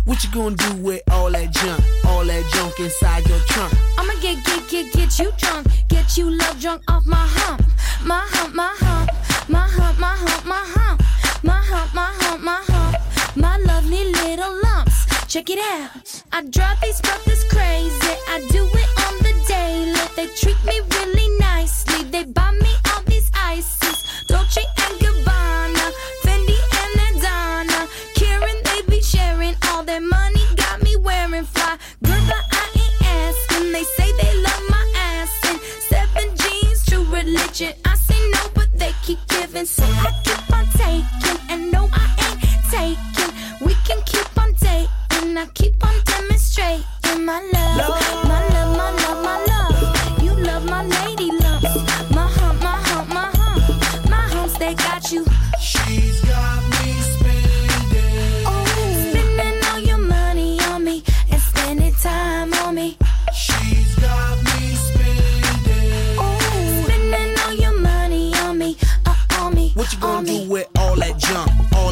What you gonna do with all that junk inside your trunk? I'ma get you drunk, get you love drunk off my hump, my hump, my hump, my hump, my hump, my hump, my hump, my hump, my hump, my lovely little lumps. Check it out. I drive these brothers crazy. I do it on the daily. They treat me really nicely. They buy me all these ices, Dolce and Gabbana, Fendi and Adana. Karen, they be sharing all their money. Got me wearing fly. Girl, but I ain't asking. They say they love my ass and 7 jeans, true religion. I say no, but they keep giving, so I keep on taking. And no, I ain't taking. We can keep on dating. I keep on demonstrating my love, my love, my love, my love. You love my lady lumps, my hump, my hump, my hump, my humps. They got you. She's got me spending. Oh, spending all your money on me and spending time on me. She's got me spending. Oh, spending all your money on me, on me. What you gonna do with all that junk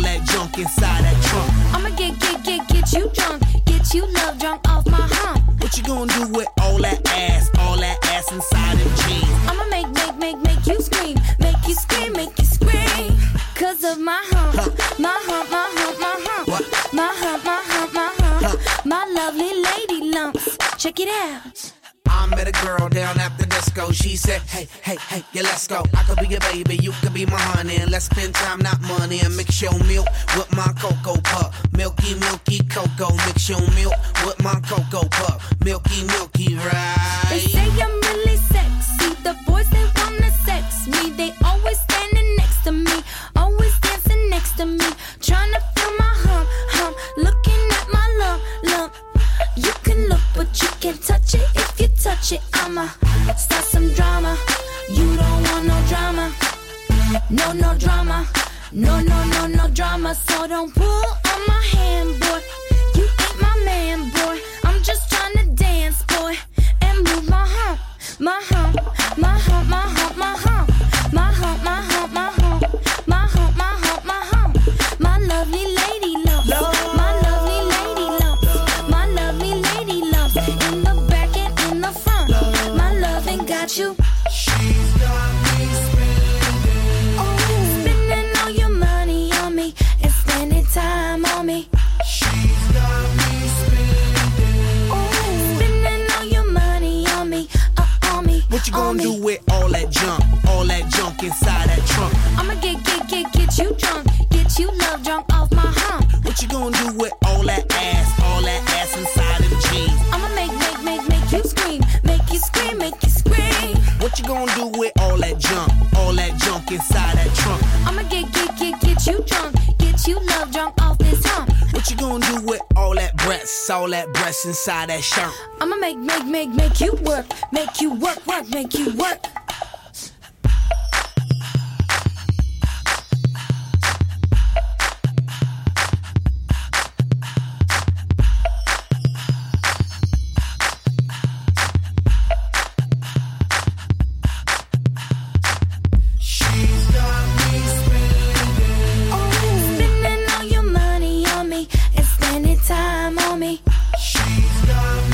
inside that trunk? I'ma get you drunk, get you love drunk off my hump. What you gonna do with all that ass inside them jeans? I'ma make you scream, make you scream, make you scream. Cause of my hump, my hump, my hump, my hump, what? My hump, my hump, my hump, my lovely lady lumps. Check it out. I met a girl down at the disco. She said, hey, yeah, let's go. I could be your baby, you could be my honey. And let's spend time, not money. And mix your milk with my Cocoa Puff. Milky, milky cocoa. Mix your milk with my Cocoa Puff. Milky, milky, right? They say I'm really sexy. The boys, they wanna sex me. They always standing next to me, always dancing next to me. Trying to feel my hump, looking at my lump. You can look, but you can't touch it. If you touch it, I'ma start some drama. You don't want no drama. No drama. No drama. So don't pull on my hand, boy. You ain't my man, boy. I'm just trying to dance, boy, and move my hump, my hump, my hump, my hump, my hump, my hump, my hump, my hump, my hump, my hump, my hump, my lovely lady lumps, my lovely lady lumps, my lovely lady lumps, in the back and in the front. My loving got you. She's got me spending. Oh, spending all your money on me and spending time on me. She's got me spending. Oh, spending all your money on me, on me. What you gonna do with all that junk inside that trunk? I'ma get you drunk, get you love drunk off my hump. What you gonna do with all that ass inside them jeans? I'ma make you scream, make you scream, make you scream. What you gonna do with all that junk inside that trunk? I'ma get you drunk, get you love drunk off this hump. What you gonna do with all that breasts inside that shirt? I'ma make you work, make you work, make you work. She's got